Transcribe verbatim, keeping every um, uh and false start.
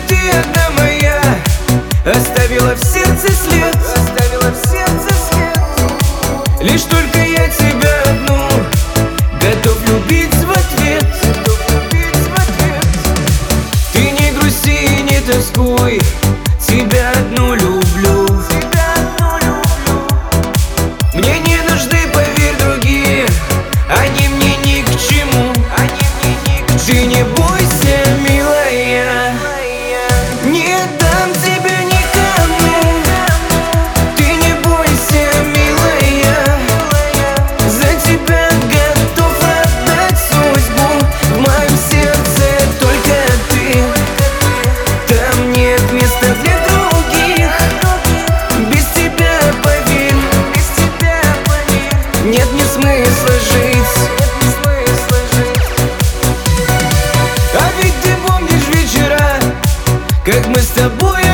ты одна моя, оставила в сердце след, оставила в сердце след. Лишь только я тебя одну готов любить в ответ, готов любить в ответ. Ты не грусти, не тоскуй, тебя одну люблю, тебя одну люблю. Мне не нужны, поверь, другие, они мне ни к чему, они мне ни к чему. Ты не бойся, милая, не дам тебя никому. Ты не бойся, милая, за тебя готов отдать судьбу. В моем сердце только ты, там нет места для других. Без тебя, поверь, без тебя, поверь, нет мне смысла жить. А ведь ты помнишь вечера, как мы с тобой